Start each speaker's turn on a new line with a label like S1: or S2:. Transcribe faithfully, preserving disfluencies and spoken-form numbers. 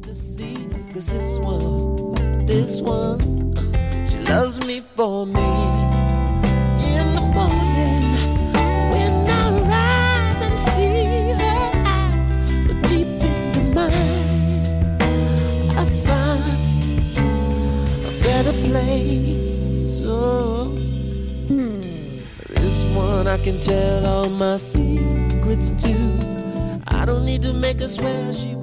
S1: to see, 'cause this one, this one, she loves me for me. In the morning, when I rise and see her eyes look deep into mine, I find a better place. Oh, this one I can tell all my secrets to. I don't need to make her swear she